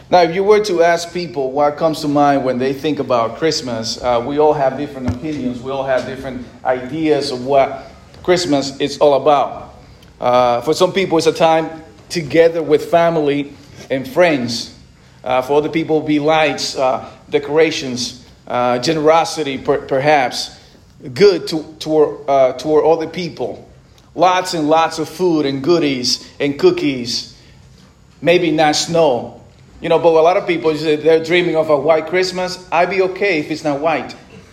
Now, if you were to ask people what comes to mind when they think about Christmas, we all have different opinions. We all have different ideas of what Christmas is all about. For some people, it's a time together with family and friends. For other people, it'll be lights, decorations, generosity, perhaps. Good toward other people. Lots and lots of food and goodies and cookies. Maybe not snow. But a lot of people, they're dreaming of a white Christmas. I'd be okay if it's not white.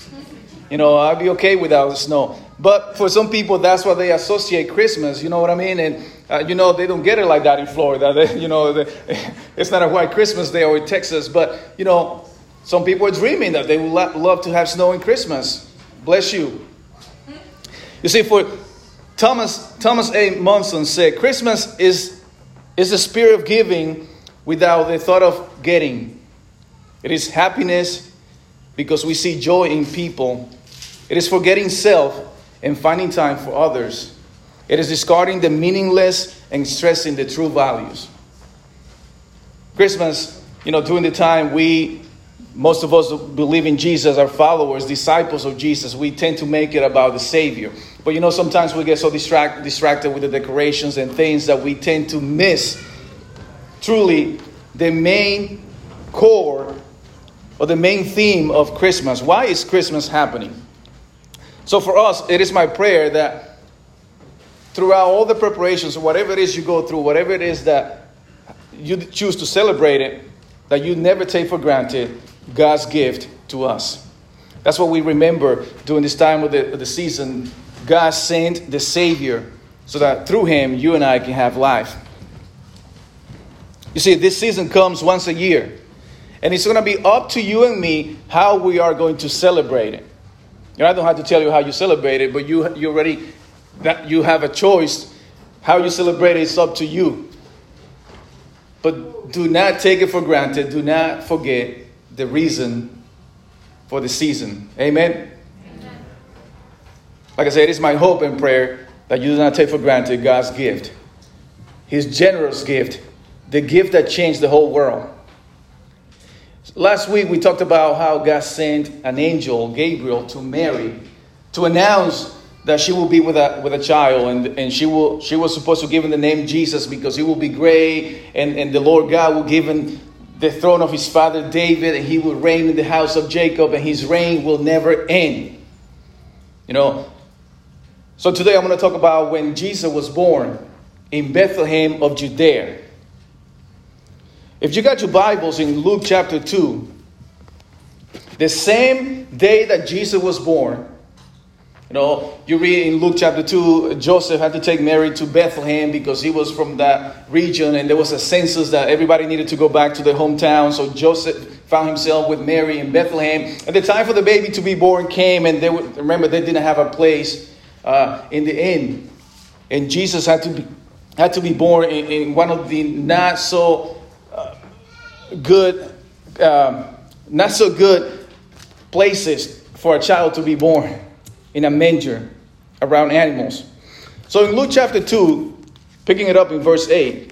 I'd be okay without the snow. But for some people, that's what they associate Christmas. You know what I mean? And, they don't get it like that in Florida. It's not a white Christmas there or in Texas. But, some people are dreaming that they would love to have snow in Christmas. Bless you. You see, for Thomas A. Monson said, Christmas is the spirit of giving without the thought of getting. It is happiness because we see joy in people. It is forgetting self and finding time for others. It is discarding the meaningless and stressing the true values. Christmas, during the time most of us believe in Jesus, are followers, disciples of Jesus. We tend to make it about the Savior. But sometimes we get so distracted with the decorations and things that we tend to miss truly the main core or the main theme of Christmas. Why is Christmas happening? So for us, it is my prayer that throughout all the preparations, whatever it is you go through, whatever it is that you choose to celebrate it, that you never take for granted God's gift to us. That's what we remember during this time of the season. God sent the Savior so that through Him, you and I can have life. You see, this season comes once a year. And it's going to be up to you and me how we are going to celebrate it. I don't have to tell you how you celebrate it, but you already that you have a choice. How you celebrate it is up to you. But do not take it for granted. Do not forget the reason for the season. Amen? Amen. Like I said, it is my hope and prayer that you do not take for granted God's gift. His generous gift. The gift that changed the whole world. Last week we talked about how God sent an angel, Gabriel, to Mary to announce that she will be with a child, and she was supposed to give him the name Jesus because he will be great, and the Lord God will give him the throne of his father David, and he will reign in the house of Jacob, and his reign will never end. So today I'm going to talk about when Jesus was born in Bethlehem of Judea. If you got your Bibles in Luke chapter 2, the same day that Jesus was born, you read in Luke chapter 2, Joseph had to take Mary to Bethlehem because he was from that region, and there was a census that everybody needed to go back to their hometown. So Joseph found himself with Mary in Bethlehem. And the time for the baby to be born came, and they didn't have a place in the inn. And Jesus had to be born in one of the not so good places for a child to be born, in a manger around animals. So in Luke chapter 2, picking it up in verse 8,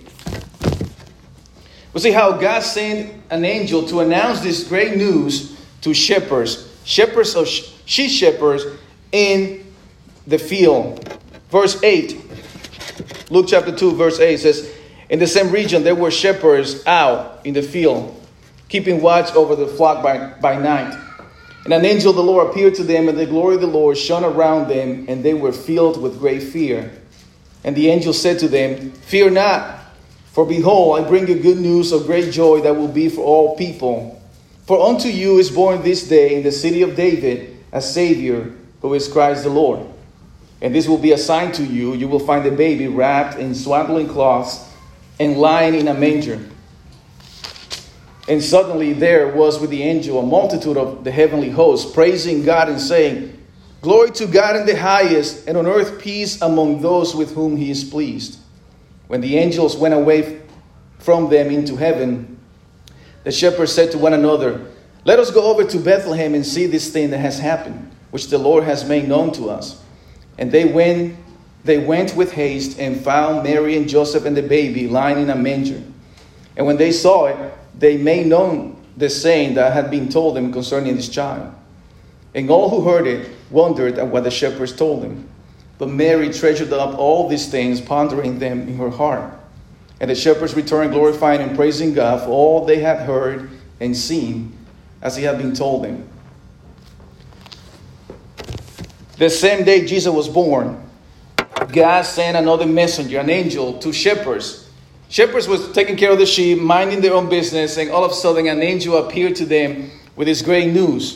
we see how God sent an angel to announce this great news to shepherds of sheep shepherds in the field. Verse 8, Luke chapter 2, verse 8 says, in the same region there were shepherds out in the field, keeping watch over the flock by night. And an angel of the Lord appeared to them, and the glory of the Lord shone around them, and they were filled with great fear. And the angel said to them, fear not, for behold, I bring you good news of great joy that will be for all people. For unto you is born this day in the city of David a Savior, who is Christ the Lord. And this will be a sign to you. You will find a baby wrapped in swaddling cloths and lying in a manger. And suddenly there was with the angel a multitude of the heavenly hosts, praising God and saying, glory to God in the highest, and on earth peace among those with whom he is pleased. When the angels went away from them into heaven, the shepherds said to one another, let us go over to Bethlehem and see this thing that has happened, which the Lord has made known to us. And they went with haste and found Mary and Joseph and the baby lying in a manger. And when they saw it, they made known the saying that had been told them concerning this child. And all who heard it wondered at what the shepherds told them. But Mary treasured up all these things, pondering them in her heart. And the shepherds returned, glorifying and praising God for all they had heard and seen, as he had been told them. The same day Jesus was born, God sent another messenger, an angel, to shepherds. Shepherds was taking care of the sheep, minding their own business, and all of a sudden an angel appeared to them with this great news.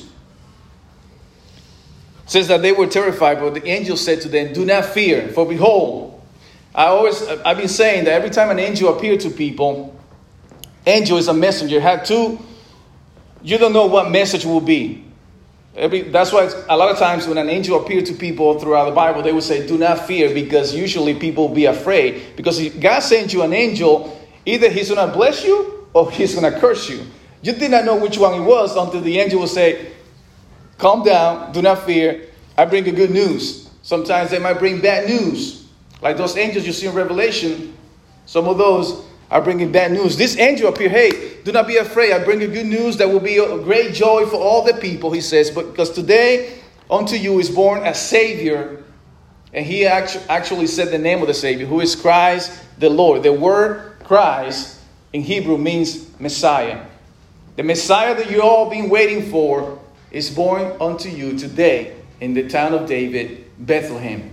It says that they were terrified, but the angel said to them, "Do not fear, for behold," I've been saying that every time an angel appeared to people, angel is a messenger. You don't know what message will be. That's why a lot of times when an angel appeared to people throughout the Bible, they would say, "Do not fear," because usually people will be afraid. Because if God sends you an angel, either he's going to bless you or he's going to curse you. You did not know which one it was until the angel will say, "Calm down, do not fear. I bring you good news." Sometimes they might bring bad news. Like those angels you see in Revelation, some of those are bringing bad news. This angel appeared, "Hey, do not be afraid. I bring you good news that will be a great joy for all the people," he says. "But because today unto you is born a Savior." And he actually said the name of the Savior, who is Christ the Lord. The word Christ in Hebrew means Messiah. The Messiah that you've all been waiting for is born unto you today in the town of David, Bethlehem.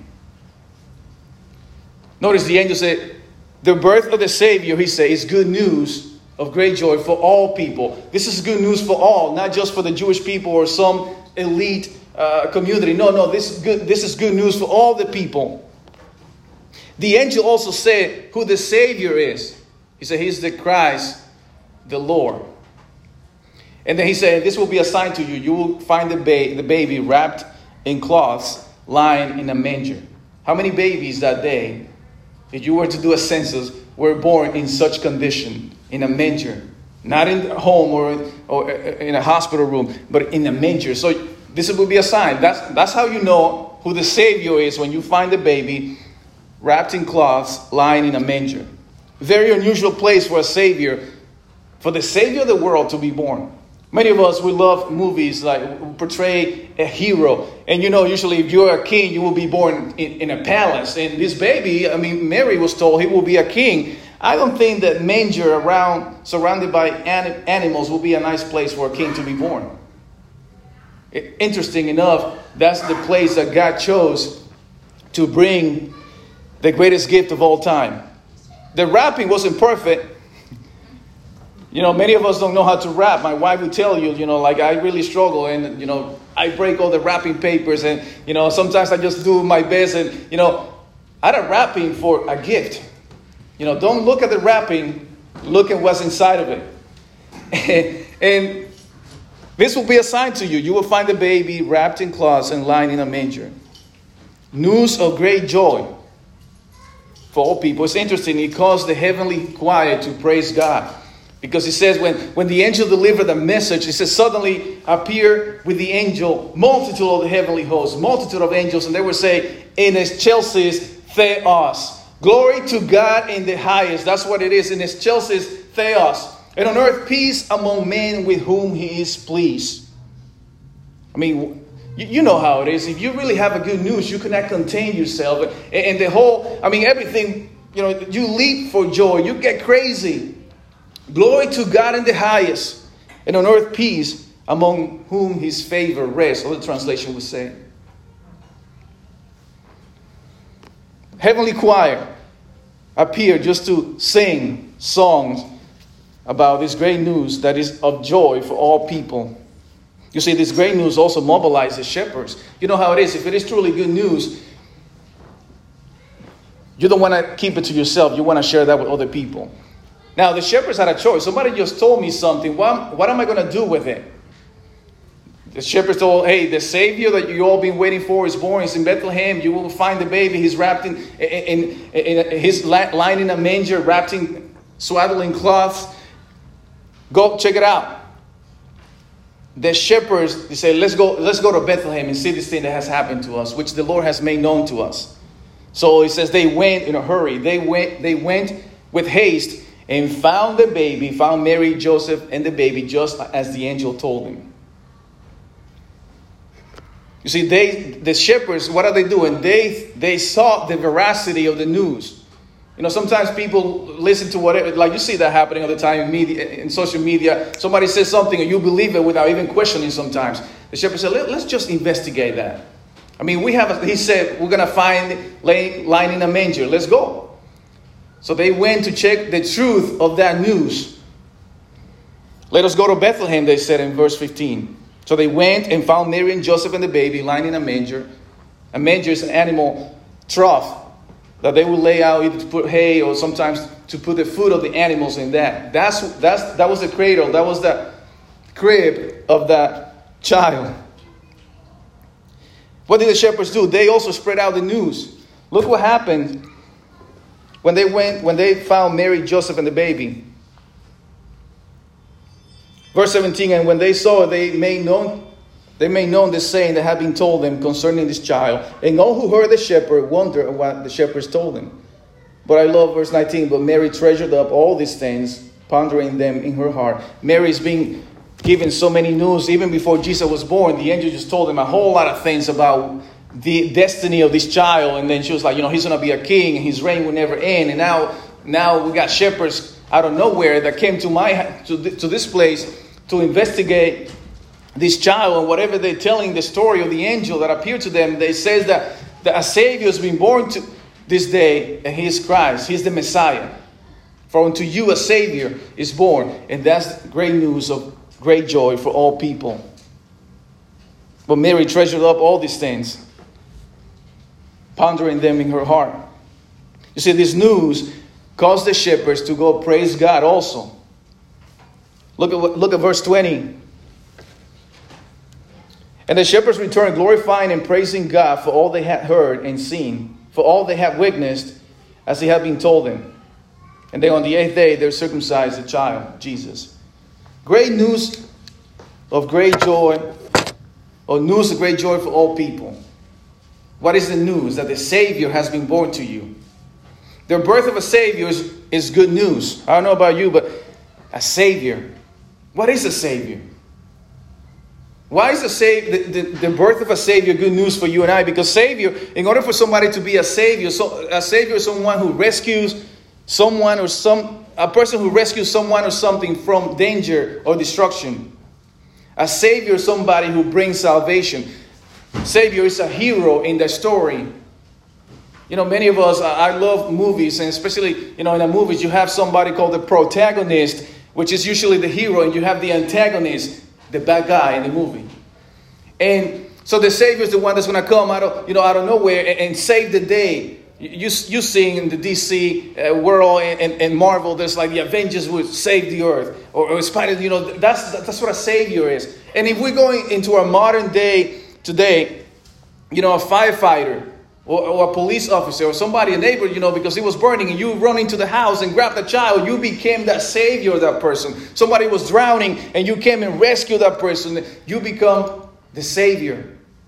Notice the angel said, the birth of the Savior, he said, is good news of great joy for all people. This is good news for all, not just for the Jewish people or some elite community. No, this is good news for all the people. The angel also said who the Savior is. He said, he's the Christ, the Lord. And then he said, this will be a sign to you. You will find the baby wrapped in cloths, lying in a manger. How many babies that day, if you were to do a census, were born in such condition, in a manger? Not in a home or in a hospital room, but in a manger. So this will be a sign. That's how you know who the Savior is, when you find the baby wrapped in cloths, lying in a manger. Very unusual place for a Savior, for the Savior of the world to be born. Many of us, we love movies like portray a hero. And usually if you're a king, you will be born in a palace. And this baby, Mary was told he will be a king. I don't think that manger surrounded by animals will be a nice place for a king to be born. Interesting enough, that's the place that God chose to bring the greatest gift of all time. The wrapping wasn't perfect. Many of us don't know how to wrap. My wife would tell you, I really struggle, and, I break all the wrapping papers, and, sometimes I just do my best, and, I had a wrapping for a gift. Don't look at the wrapping, look at what's inside of it. And this will be a sign to you. You will find the baby wrapped in cloths and lying in a manger. News of great joy for all people. It's interesting. It caused the heavenly choir to praise God. Because it says when the angel delivered the message, it says suddenly appear with the angel multitude of the heavenly hosts, multitude of angels, and they would say, in excelsis Theos. Glory to God in the highest. That's what it is, in excelsis Theos. And on earth peace among men with whom he is pleased. You know how it is. If you really have a good news, you cannot contain yourself. And the whole, everything, you leap for joy. You get crazy. Glory to God in the highest, and on earth peace among whom his favor rests. Other translation would say. Heavenly choir appeared just to sing songs about this great news that is of joy for all people. You see, this great news also mobilizes shepherds. You know how it is. If it is truly good news, you don't want to keep it to yourself. You want to share that with other people. Now, the shepherds had a choice. Somebody just told me something. What am I going to do with it? The shepherds told, hey, the Savior that you all been waiting for is born. He's in Bethlehem. You will find the baby. He's wrapped in his lying in a manger, wrapped in swaddling cloths. Go check it out. The shepherds, they say, let's go to Bethlehem and see this thing that has happened to us, which the Lord has made known to us. So it says they went in a hurry. They went with haste. and found the baby, found Mary, Joseph, and the baby just as the angel told him. You see, the shepherds, what are they doing? They saw the veracity of the news. You know, sometimes people listen to whatever, like you see that happening all the time in media, in social media. Somebody says something and you believe it without even questioning sometimes. The shepherd said, let's just investigate that. I mean, he said, we're going to find lying in a manger. Let's go. So they went to check the truth of that news. Let us go to Bethlehem, they said in verse 15. So they went and found Mary and Joseph and the baby lying in a manger. A manger is an animal trough that they would lay out either to put hay or sometimes to put the food of the animals in that. That was the cradle. That was the crib of that child. What did the shepherds do? They also spread out the news. Look what happened when they found Mary, Joseph, and the baby. Verse 17, and when they saw it, they made known the saying that had been told them concerning this child. And all who heard the shepherd wondered what the shepherds told them. But I love verse 19. But Mary treasured up all these things, pondering them in her heart. Mary's being given so many news. Even before Jesus was born, the angel just told them a whole lot of things about the destiny of this child. And then she was like, he's going to be a king and his reign will never end. And now we got shepherds out of nowhere that came to this place to investigate this child, and whatever they're telling the story of the angel that appeared to them, they says that a Savior has been born to this day, and He is Christ. He is the Messiah. For unto you a Savior is born, and that's great news of great joy for all people. But Mary treasured up all these things, pondering them in her heart. You see, this news caused the shepherds to go praise God also. Look at verse 20. And the shepherds returned, glorifying and praising God for all they had heard and seen, for all they had witnessed, as He had been told them. And then on the 8th day, they circumcised the child, Jesus. Great news of great joy, or news of great joy for all people. What is the news? That the Savior has been born to you. The birth of a Savior is good news. I don't know about you, but a Savior. What is a Savior? Why is the birth of a Savior good news for you and I? Because Savior, in order for somebody to be a Savior is someone who rescues someone a person who rescues someone or something from danger or destruction. A Savior is somebody who brings salvation. Savior is a hero in the story. Many of us, I love movies, and especially, in the movies you have somebody called the protagonist, which is usually the hero, and you have the antagonist, the bad guy in the movie. And so the Savior is the one that's going to come out of nowhere and save the day. You see in the DC world and Marvel, there's like the Avengers would save the earth, or Spider. That's what a Savior is. And if we're going into our modern day today, a firefighter or a police officer or somebody, a neighbor, because it was burning, and you run into the house and grab the child, you became that Savior of that person. Somebody was drowning and you came and rescued that person. You become the Savior.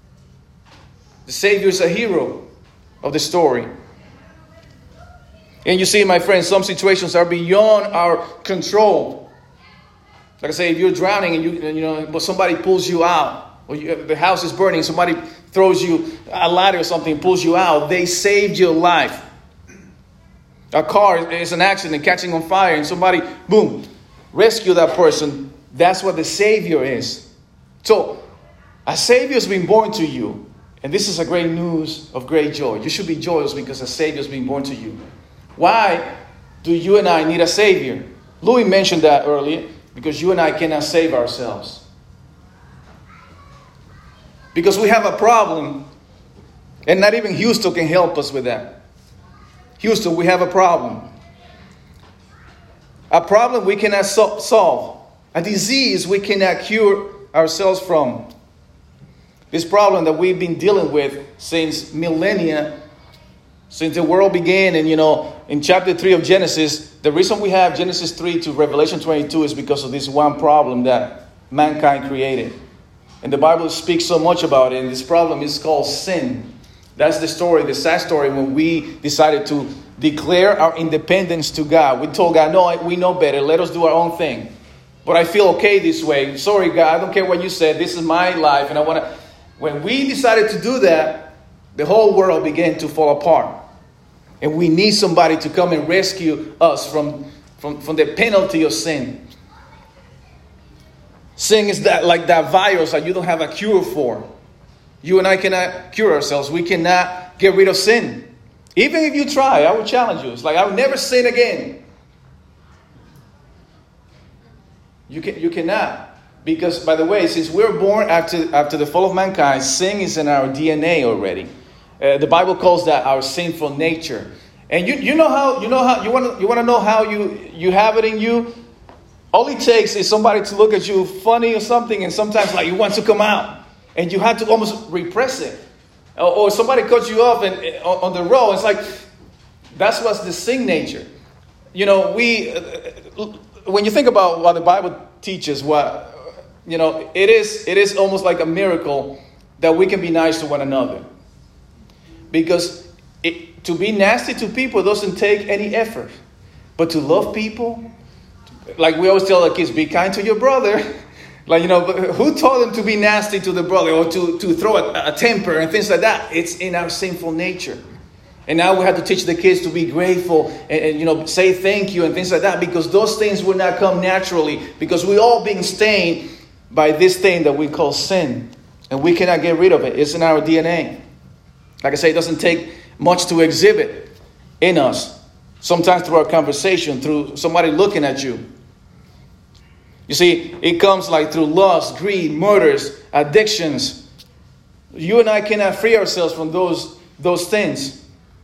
The Savior is a hero of the story. And you see, my friends, some situations are beyond our control. Like I say, if you're drowning and but somebody pulls you out, or the house is burning, somebody throws you a ladder or something, pulls you out, they saved your life. A car is an accident, catching on fire, and somebody, boom, rescue that person. That's what the Savior is. So, a Savior has been born to you. And this is a great news of great joy. You should be joyous because a Savior has been born to you. Why do you and I need a Savior? Louis mentioned that earlier, because you and I cannot save ourselves. Because we have a problem, and not even Houston can help us with that. Houston, we have a problem. A problem we cannot solve. A disease we cannot cure ourselves from. This problem that we've been dealing with since millennia, since the world began. And in chapter 3 of Genesis, the reason we have Genesis 3 to Revelation 22 is because of this one problem that mankind created. And the Bible speaks so much about it. And this problem is called sin. That's the story, the sad story, when we decided to declare our independence to God. We told God, no, we know better. Let us do our own thing. But I feel okay this way. Sorry, God, I don't care what you said. This is my life. And I want to... When we decided to do that, the whole world began to fall apart. And we need somebody to come and rescue us from the penalty of sin. Sin is like that virus that you don't have a cure for. You and I cannot cure ourselves. We cannot get rid of sin. Even if you try, I would challenge you. It's like, I would never sin again. You cannot. Because, by the way, since we're born after the fall of mankind, sin is in our DNA already. The Bible calls that our sinful nature. And you want to know how you have it in you? All it takes is somebody to look at you funny or something, and sometimes like it wants to come out, and you have to almost repress it. Or somebody cuts you off on the road. It's like, that's what's the sin nature. When you think about what the Bible teaches, it is almost like a miracle that we can be nice to one another. Because to be nasty to people doesn't take any effort. But to love people, like we always tell our kids, be kind to your brother. But who told them to be nasty to the brother or to throw a temper and things like that? It's in our sinful nature. And now we have to teach the kids to be grateful and say thank you and things like that, because those things will not come naturally, because we're all being stained by this thing that we call sin. And we cannot get rid of it. It's in our DNA. Like I say, it doesn't take much to exhibit in us. Sometimes through our conversation, through somebody looking at you. You see, it comes like through lust, greed, murders, addictions. You and I cannot free ourselves from those things.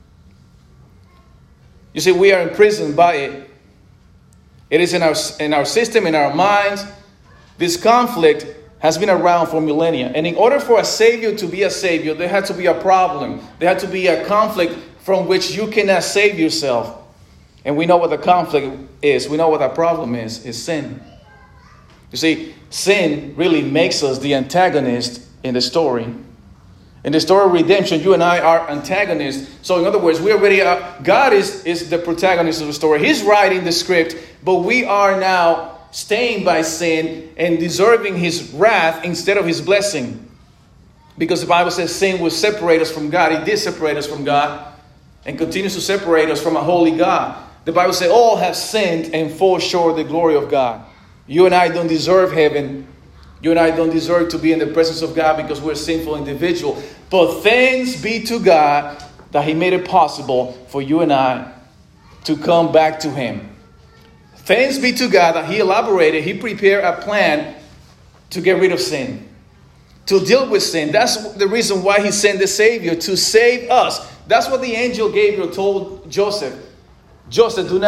You see, we are imprisoned by it. It is in our system, in our minds. This conflict has been around for millennia. And in order for a savior to be a savior, there had to be a problem. There had to be a conflict from which you cannot save yourself. And we know what the conflict is. We know what the problem is sin. You see, sin really makes us the antagonist in the story. In the story of redemption, you and I are antagonists. So in other words, we already are, God is the protagonist of the story. He's writing the script, but we are now stained by sin and deserving his wrath instead of his blessing. Because the Bible says sin will separate us from God. It did separate us from God and continues to separate us from a holy God. The Bible says all have sinned and fall short of the glory of God. You and I don't deserve heaven. You and I don't deserve to be in the presence of God because we're a sinful individual. But thanks be to God that he made it possible for you and I to come back to him. Thanks be to God that he prepared a plan to get rid of sin, to deal with sin. That's the reason why he sent the Savior, to save us. That's what the angel Gabriel told Joseph. Joseph, do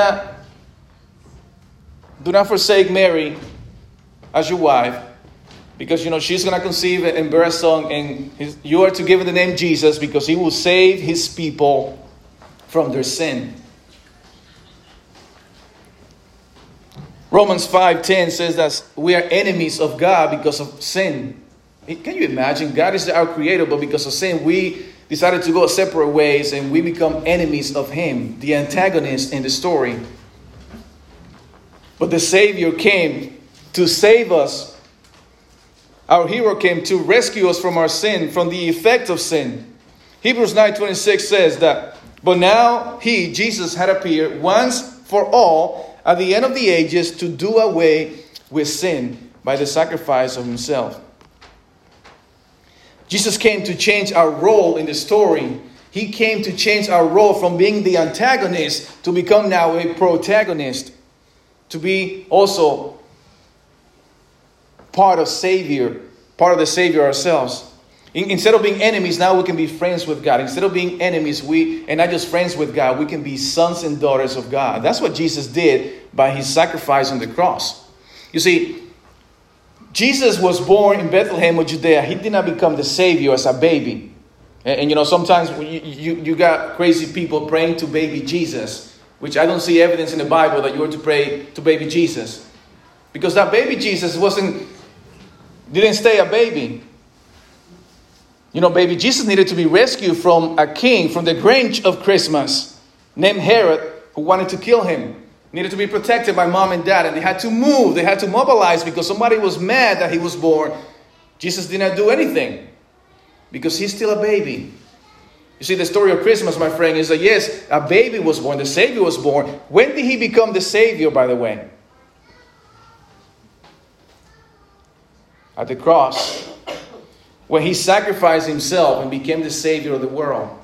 not forsake Mary as your wife, because she's going to conceive and bear a son, and you are to give him the name Jesus, because he will save his people from their sin. Romans 5:10 says that we are enemies of God because of sin. Can you imagine? God is our creator, but because of sin, we decided to go separate ways and we become enemies of him, the antagonist in the story. But the Savior came to save us. Our hero came to rescue us from our sin, from the effect of sin. Hebrews 9:26 says that, but now he, Jesus, had appeared once for all at the end of the ages to do away with sin by the sacrifice of himself. Jesus came to change our role in the story. He came to change our role from being the antagonist to become now a protagonist. To be also part of the Savior ourselves. Instead of being enemies, now we can be friends with God. Instead of being enemies, and not just friends with God, we can be sons and daughters of God. That's what Jesus did by his sacrifice on the cross. You see, Jesus was born in Bethlehem of Judea. He did not become the Savior as a baby. And sometimes you got crazy people praying to baby Jesus, which I don't see evidence in the Bible that you were to pray to baby Jesus. Because that baby Jesus didn't stay a baby. Baby Jesus needed to be rescued from a king, from the Grinch of Christmas. named Herod, who wanted to kill him. Needed to be protected by mom and dad, and they had to move. They had to mobilize because somebody was mad that he was born. Jesus did not do anything because he's still a baby. You see, the story of Christmas, my friend, is that yes, a baby was born, the Savior was born. When did he become the Savior, by the way? At the cross, when he sacrificed himself and became the Savior of the world.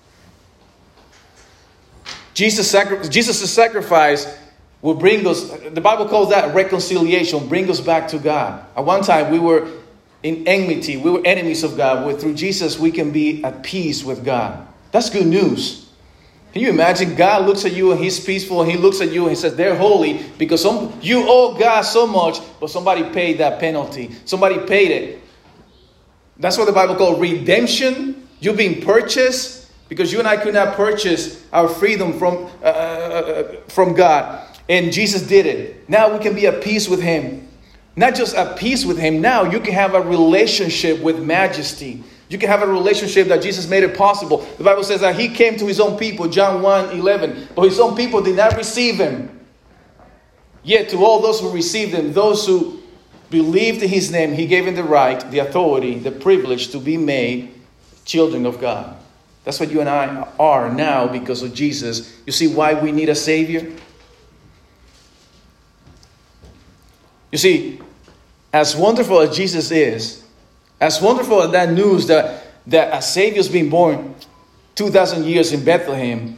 Jesus' sacrifice will bring us, the Bible calls that reconciliation, bring us back to God. At one time we were in enmity, we were enemies of God. But through Jesus we can be at peace with God. That's good news. Can you imagine? God looks at you and he's peaceful, and he looks at you and he says they're holy because you owe God so much, but somebody paid that penalty. Somebody paid it. That's what the Bible calls redemption. You've been purchased. Because you and I could not purchase our freedom from God. And Jesus did it. Now we can be at peace with him. Not just at peace with him. Now you can have a relationship with majesty. You can have a relationship that Jesus made it possible. The Bible says that he came to his own people, John 1:11. But his own people did not receive him. Yet to all those who received him, those who believed in his name, he gave them the right, the authority, the privilege to be made children of God. That's what you and I are now because of Jesus. You see why we need a Savior? You see, as wonderful as Jesus is, as wonderful as that news that a Savior is being born 2,000 years in Bethlehem,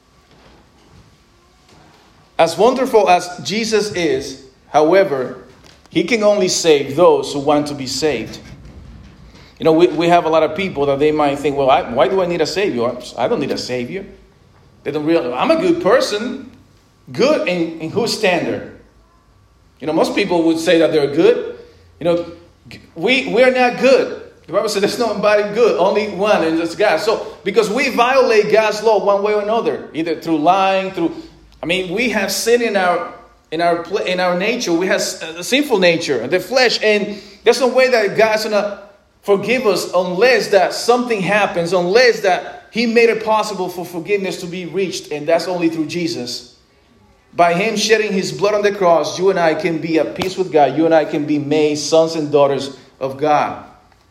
as wonderful as Jesus is, however, he can only save those who want to be saved. You know, we have a lot of people that they might think, well, why do I need a Savior? I don't need a Savior. They don't realize, I'm a good person. Good in whose standard? You know, most people would say that they're good. You know, we are not good. The Bible says there's nobody good, only one, and that's God. So, because we violate God's law one way or another, either through lying, we have sin in our nature. We have a sinful nature, the flesh, and there's no way that God's gonna forgive us unless that something happens, unless that he made it possible for forgiveness to be reached, and that's only through Jesus. By him shedding his blood on the cross, you and I can be at peace with God. You and I can be made sons and daughters of God.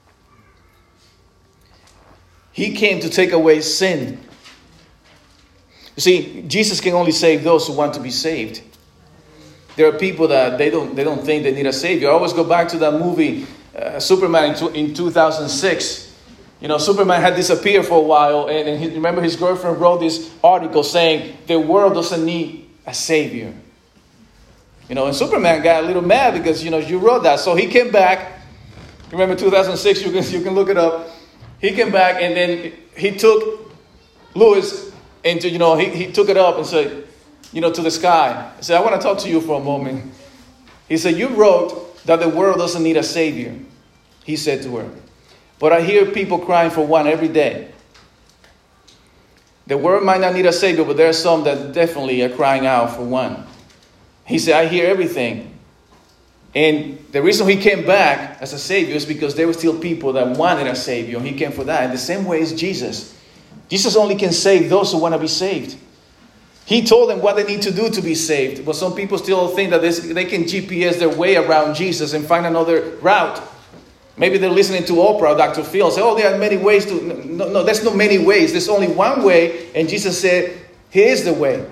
He came to take away sin. You see, Jesus can only save those who want to be saved. There are people that they don't think they need a Savior. I always go back to that movie, Superman in 2006. You know, Superman had disappeared for a while, and remember his girlfriend wrote this article saying the world doesn't need a Savior. You know, and Superman got a little mad because, you know, you wrote that. So he came back. Remember 2006, you can look it up. He came back, and then he took Lois into, you know, he took it up and said, you know, to the sky. He said, I want to talk to you for a moment. He said, you wrote that the world doesn't need a Savior. He said to her, but I hear people crying for one every day. The world might not need a Savior, but there are some that definitely are crying out for one. He said, I hear everything. And the reason he came back as a Savior is because there were still people that wanted a Savior. And he came for that. And the same way is Jesus. Jesus only can save those who want to be saved. He told them what they need to do to be saved. But some people still think that they can GPS their way around Jesus and find another route. Maybe they're listening to Oprah or Dr. Phil and say, oh, there are many ways to... No, there's not many ways. There's only one way. And Jesus said, He is the way.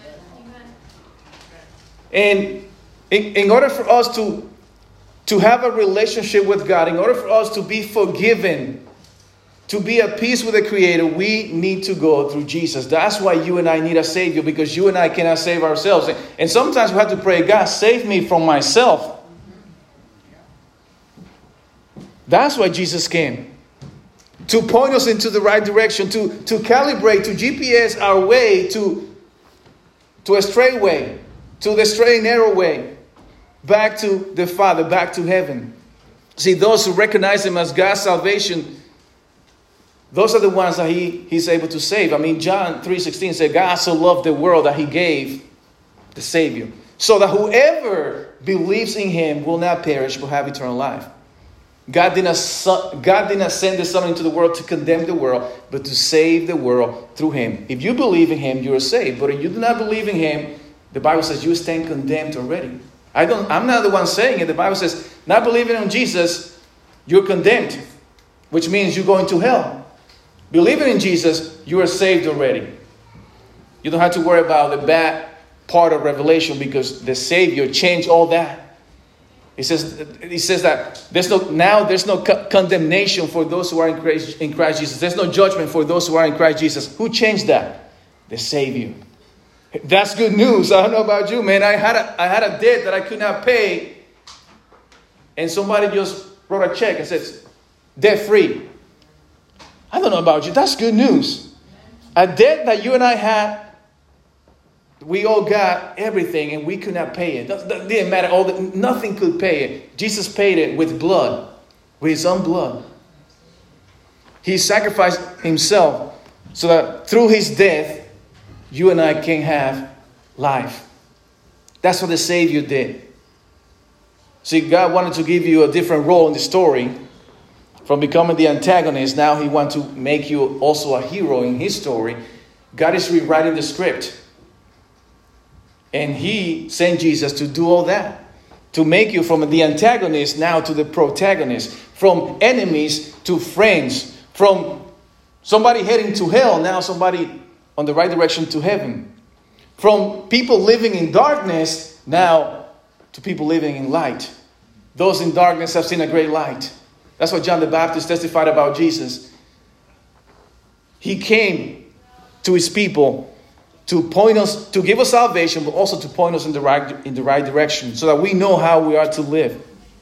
And in order for us to have a relationship with God, in order for us to be forgiven, to be at peace with the Creator, we need to go through Jesus. That's why you and I need a Savior, because you and I cannot save ourselves. And sometimes we have to pray, God, save me from myself. That's why Jesus came. To point us into the right direction, to calibrate, to GPS our way to a straight way, to the straight and narrow way, back to the Father, back to heaven. See, those who recognize Him as God's salvation, those are the ones that He's able to save. I mean, John 3:16 said, God so loved the world that He gave the Savior, so that whoever believes in Him will not perish but have eternal life. God did not send the Son into the world to condemn the world, but to save the world through him. If you believe in him, you are saved. But if you do not believe in him, the Bible says you stand condemned already. I'm not the one saying it. The Bible says, not believing in Jesus, you're condemned, which means you're going to hell. Believing in Jesus, you are saved already. You don't have to worry about the bad part of Revelation, because the Savior changed all that. He says that there's no condemnation for those who are in Christ Jesus. There's no judgment for those who are in Christ Jesus. Who changed that? The Savior. That's good news. I don't know about you, man. I had a debt that I could not pay, and somebody just wrote a check and says, debt free. I don't know about you. That's good news. A debt that you and I had, we all got everything and we could not pay it. That didn't matter. Nothing could pay it. Jesus paid it with blood, with his own blood. He sacrificed himself so that through his death, you and I can have life. That's what the Savior did. See, God wanted to give you a different role in the story. From becoming the antagonist, now he wants to make you also a hero in his story. God is rewriting the script. And he sent Jesus to do all that. To make you from the antagonist now to the protagonist. From enemies to friends. From somebody heading to hell, now somebody on the right direction to heaven. From people living in darkness, now to people living in light. Those in darkness have seen a great light. That's what John the Baptist testified about Jesus. He came to his people to point us, to give us salvation, but also to point us in the right direction, so that we know how we are to live.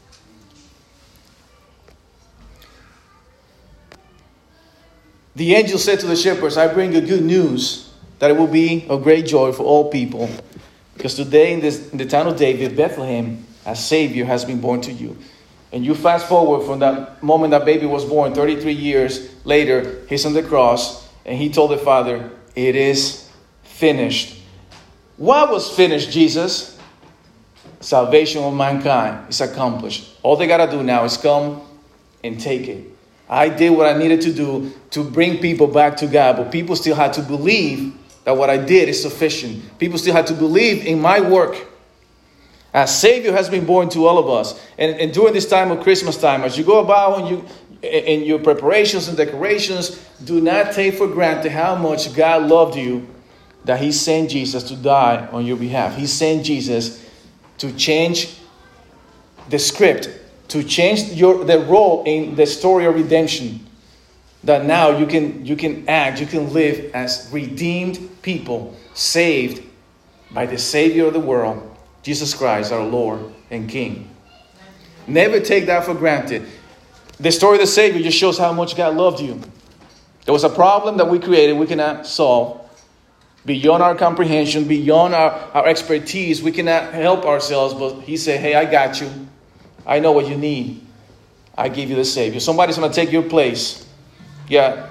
The angel said to the shepherds, I bring you good news, that it will be of great joy for all people. Because today in the town of David, Bethlehem, a Savior has been born to you. And you fast forward from that moment that baby was born, 33 years later, he's on the cross, and he told the Father, it is finished. What was finished, Jesus? Salvation of mankind is accomplished. All they got to do now is come and take it. I did what I needed to do to bring people back to God, but people still had to believe that what I did is sufficient. People still had to believe in my work. A Savior has been born to all of us. And during this time of Christmas time, as you go about in your preparations and decorations, do not take for granted how much God loved you, that he sent Jesus to die on your behalf. He sent Jesus to change the script, to change the role in the story of redemption. That now you can act, you can live as redeemed people, saved by the Savior of the world, Jesus Christ, our Lord and King. Never take that for granted. The story of the Savior just shows how much God loved you. There was a problem that we created we cannot solve. Beyond our comprehension, beyond our expertise, we cannot help ourselves. But he said, hey, I got you. I know what you need. I give you the Savior. Somebody's going to take your place. Yeah,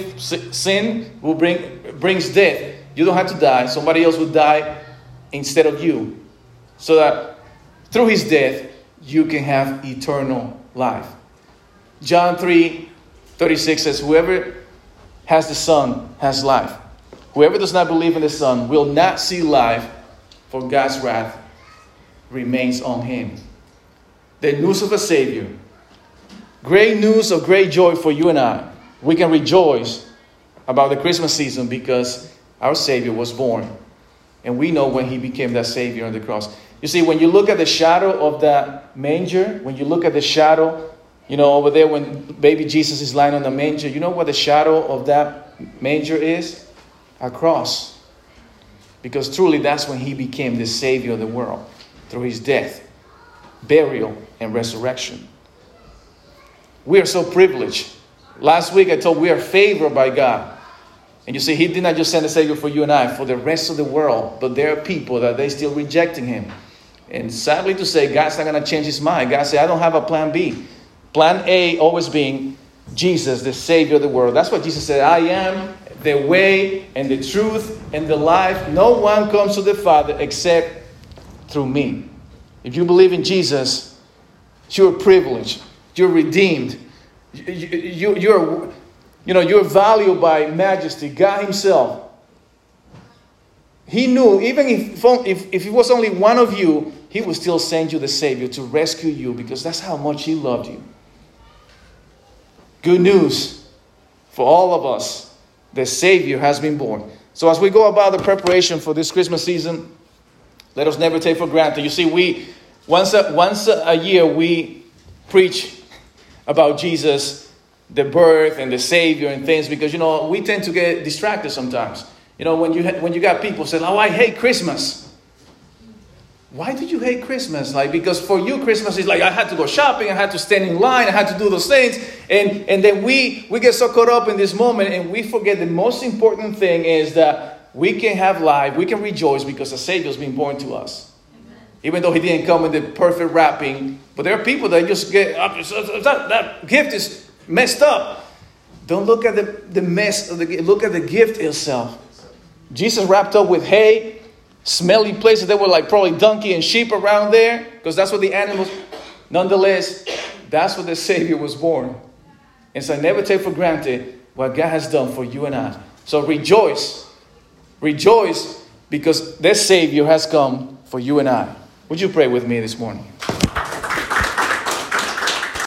sin will brings death. You don't have to die. Somebody else will die instead of you. So that through his death, you can have eternal life. John 3:36 says, whoever has the Son has life. Whoever does not believe in the Son will not see life, for God's wrath remains on him. The news of a Savior. Great news of great joy for you and I. We can rejoice about the Christmas season because our Savior was born. And we know when he became that Savior on the cross. You see, when you look at the shadow of that manger, when you look at the shadow, over there when baby Jesus is lying on the manger, you know what the shadow of that manger is? A cross. Because truly that's when he became the Savior of the world. Through his death, burial, and resurrection. We are so privileged. Last week I told we are favored by God. And you see, he did not just send a Savior for you and I, for the rest of the world. But there are people that they're still rejecting him. And sadly to say, God's not going to change his mind. God said, I don't have a plan B. Plan A always being Jesus, the Savior of the world. That's what Jesus said. I am the way and the truth and the life. No one comes to the Father except through me. If you believe in Jesus, you're privileged. You're redeemed. You're valued by majesty, God himself. He knew, even if it was only one of you, he would still send you the Savior to rescue you, because that's how much he loved you. Good news for all of us. The Savior has been born. So as we go about the preparation for this Christmas season, let us never take for granted. You see, once a year we preach about Jesus, the birth and the Savior and things, because, we tend to get distracted sometimes. When you got people say, "Oh, I hate Christmas." Why did you hate Christmas? Because for you, Christmas is like, I had to go shopping, I had to stand in line, I had to do those things. And then we get so caught up in this moment, and we forget the most important thing is that we can have life, we can rejoice because the Savior has been born to us. Amen. Even though he didn't come in the perfect wrapping. But there are people that just get up, that gift is messed up. Don't look at the mess of the gift, look at the gift itself. Jesus wrapped up with hay, smelly places. There were probably donkey and sheep around there, because that's what the animals. Nonetheless, that's what the Savior was born. And so never take for granted what God has done for you and I. So rejoice. Rejoice because this Savior has come for you and I. Would you pray with me this morning?